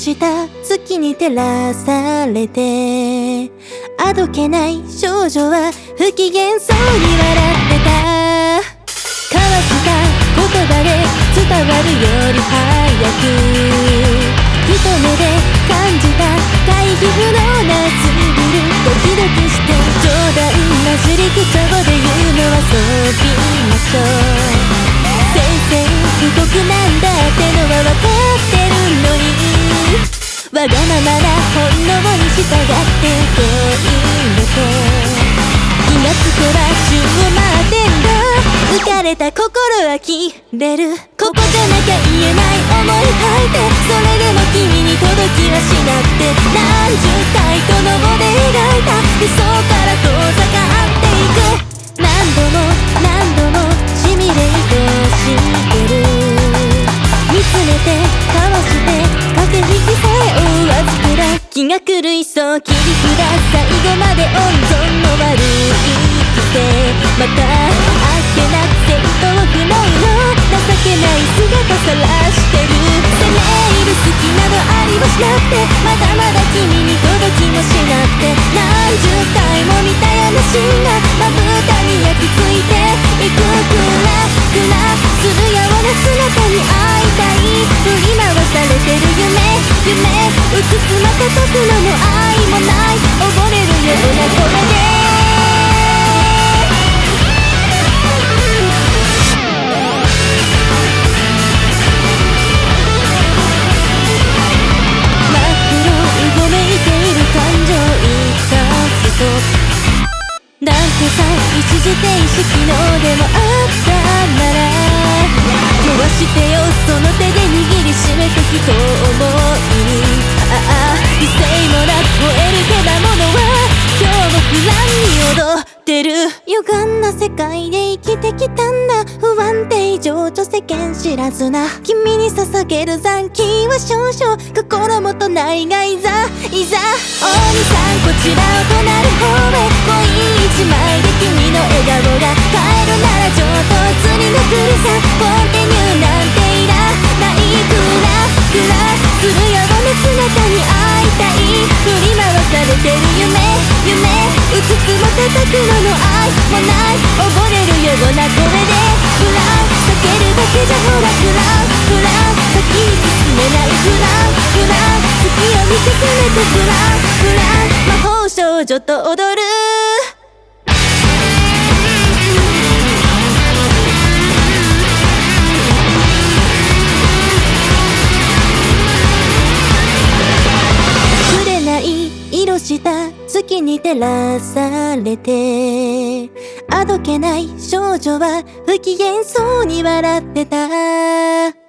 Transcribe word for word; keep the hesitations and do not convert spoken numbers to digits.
した月に照らされて、あどけない少女は不機嫌そうに笑ってた。交わした言葉で伝わるより早く、一目で感じた回避不能なスリル、ドキドキして冗談交じり口調で言うのはそうきましょう。宣戦布告なんだってのは分かってるのに、わがままな本能に従ってこういのと、気がつけば宙を待ってんだ。浮かれた心は切れる。ここじゃなきゃ言えない思い吐いて、それでも君に届きはしなくて、何十回とのぼで描いた理想から遠ざかっていく。何度も何度もシミュレートしてる。見つめて交わして駆け引きさえ追わずくら、気が狂いそう切り札、最後まで温存の悪い癖、またあっけなく戦闘不能の情けない姿さらしてる。責め入る隙などありもしなくて、まだまだ君に届きもしなくて、何十回も見たようなシーンがまぶたに焼き付いていく。クラクラするような姿に会いたい。振り回されてる夢夢、映す瞬くのも愛もない、溺れるような声でなんてさ、一時停止機能でもあったなら壊してよ、その手で握りしめて一思い。ああ、理性もなく燃えるけだものは今日も不乱に踊ってる。歪んだ世界で生きてきたんだ。不安定情緒世間知らずな君に捧げる残機は少々、心もとないがいざいざ。お兄さんこちらを隣方へ、もういい一枚で君の笑顔が帰るなら上等釣りのふるさ、コンティニューなんていらないクラクラするような姿に会いたい。振り回されてる夢夢、うつつも叩くのの愛もない、溺れるような声でフラン避けるだけじゃほらフランフラン、先に進めないフランフラン、月を見てくれてフランフラン、魔法少女と踊る。色した月に照らされて、あどけない少女は不機嫌そうに笑ってた。